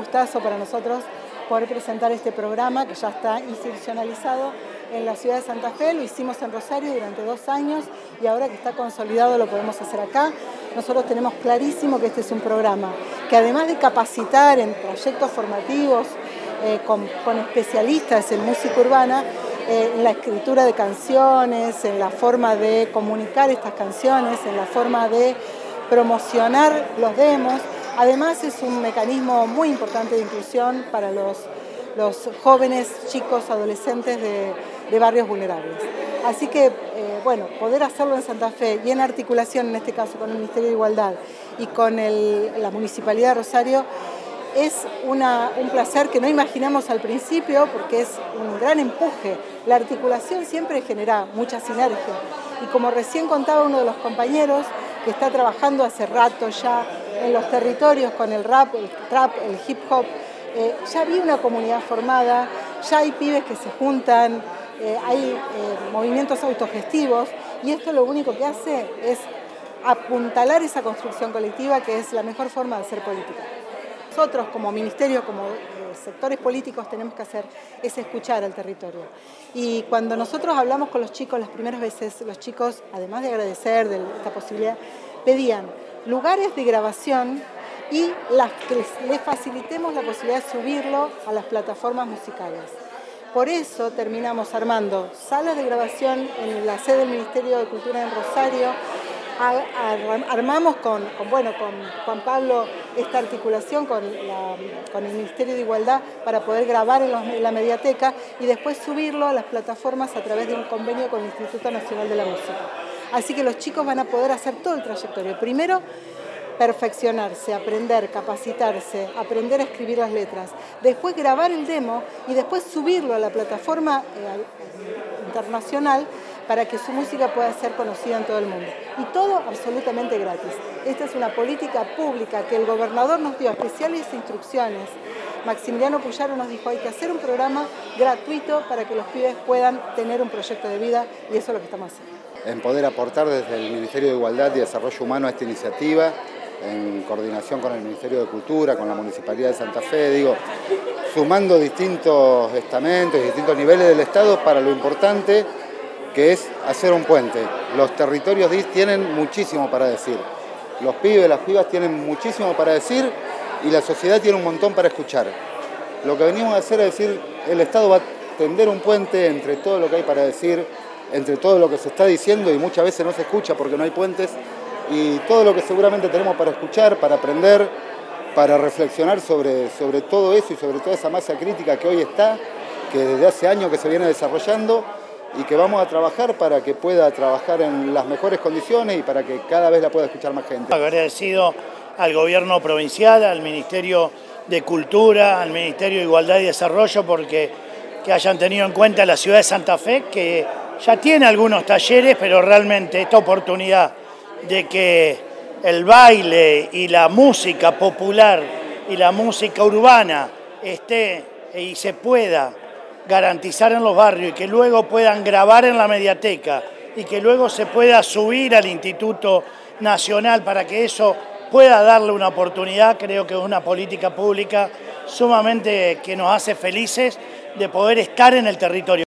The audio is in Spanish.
gustazo para nosotros poder presentar este programa que ya está institucionalizado en la ciudad de Santa Fe. Lo hicimos en Rosario durante 2 años y ahora que está consolidado lo podemos hacer acá. Nosotros tenemos clarísimo que este es un programa que, además de capacitar en proyectos formativos con especialistas en música urbana, en la escritura de canciones, en la forma de comunicar estas canciones, en la forma de promocionar los demos. Además es un mecanismo muy importante de inclusión para los jóvenes, chicos, adolescentes de barrios vulnerables. Así que, bueno, poder hacerlo en Santa Fe y en articulación, en este caso, con el Ministerio de Igualdad y con la Municipalidad de Rosario, es un placer que no imaginamos al principio porque es un gran empuje. La articulación siempre genera mucha sinergia. Y como recién contaba uno de los compañeros que está trabajando hace rato ya en los territorios con el rap, el trap, el hip hop, ya había una comunidad formada, ya hay pibes que se juntan, hay movimientos autogestivos y esto lo único que hace es apuntalar esa construcción colectiva que es la mejor forma de hacer política. Nosotros como ministerio, como sectores políticos tenemos que hacer es escuchar al territorio. Y cuando nosotros hablamos con los chicos las primeras veces, los chicos, además de agradecer de esta posibilidad, pedían lugares de grabación y que les facilitemos la posibilidad de subirlo a las plataformas musicales. Por eso terminamos armando salas de grabación en la sede del Ministerio de Cultura en Rosario. Armamos con Juan Pablo esta articulación con el Ministerio de Igualdad para poder grabar en la mediateca y después subirlo a las plataformas a través de un convenio con el Instituto Nacional de la Música. Así que los chicos van a poder hacer todo el trayectorio. Primero, perfeccionarse, aprender, capacitarse, aprender a escribir las letras. Después grabar el demo y después subirlo a la plataforma internacional para que su música pueda ser conocida en todo el mundo. Y todo absolutamente gratis. Esta es una política pública que el gobernador nos dio especiales instrucciones. Maximiliano Puyaro nos dijo, hay que hacer un programa gratuito para que los pibes puedan tener un proyecto de vida y eso es lo que estamos haciendo. En poder aportar desde el Ministerio de Igualdad y Desarrollo Humano a esta iniciativa, en coordinación con el Ministerio de Cultura, con la Municipalidad de Santa Fe, sumando distintos estamentos, distintos niveles del Estado para lo importante que es hacer un puente. Los territorios tienen muchísimo para decir, los pibes, las pibas tienen muchísimo para decir y la sociedad tiene un montón para escuchar. Lo que venimos a hacer es decir, el Estado va a tender un puente entre todo lo que hay para decir, entre todo lo que se está diciendo y muchas veces no se escucha porque no hay puentes, y todo lo que seguramente tenemos para escuchar, para aprender, para reflexionar sobre todo eso y sobre toda esa masa crítica que hoy está, que desde hace años que se viene desarrollando y que vamos a trabajar para que pueda trabajar en las mejores condiciones y para que cada vez la pueda escuchar más gente. Agradecido al gobierno provincial, al Ministerio de Cultura, al Ministerio de Igualdad y Desarrollo porque hayan tenido en cuenta la ciudad de Santa Fe, que ya tiene algunos talleres, pero realmente esta oportunidad de que el baile y la música popular y la música urbana esté y se pueda garantizar en los barrios y que luego puedan grabar en la mediateca y que luego se pueda subir al Instituto Nacional para que eso pueda darle una oportunidad, creo que es una política pública sumamente que nos hace felices de poder estar en el territorio.